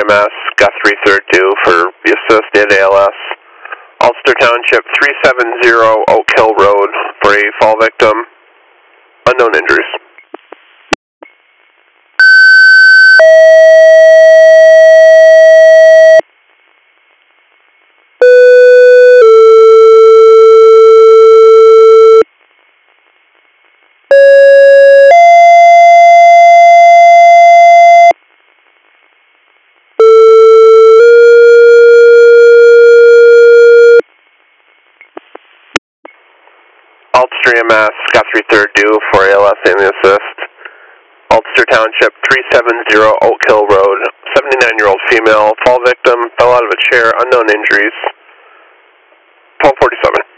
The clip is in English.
EMS, Guthrie 3rd due for the associated ALS. Ulster Township 370 Oak Hill Road for a fall victim. Unknown injuries. Ulster EMS, Guthrie 3rd due for ALS and the assist. Ulster Township 370 Oak Hill Road, 79-year-old female, fall victim, fell out of a chair, unknown injuries. 1247.